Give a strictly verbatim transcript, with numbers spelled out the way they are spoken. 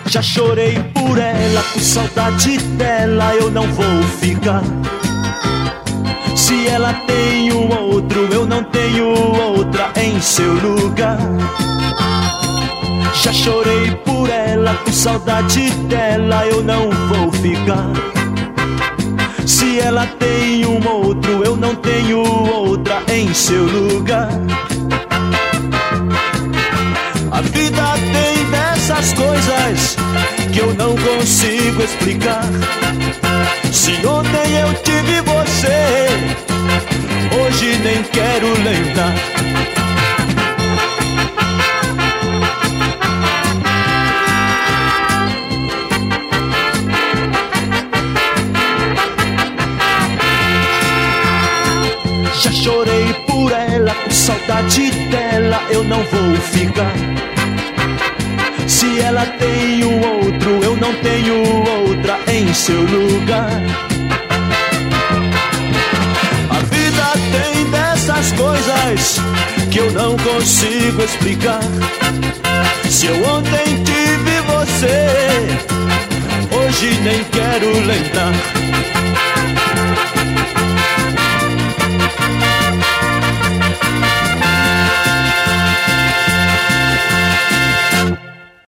Já chorei por ela, com saudade dela eu não vou ficar. Se ela tem um outro, eu não tenho outra em seu lugar. Já chorei por ela, com saudade dela eu não vou ficar. Se ela tem um outro, eu não tenho outra em seu lugar. A vida tem dessas coisas que eu não consigo explicar. Se ontem eu tive você, hoje nem quero lembrar. Já chorei por ela, com saudade dela eu não vou ficar. Se ela tem um outro, eu não tenho outra em seu lugar. A vida tem dessas coisas que eu não consigo explicar. Se eu ontem tive você, hoje nem quero lembrar.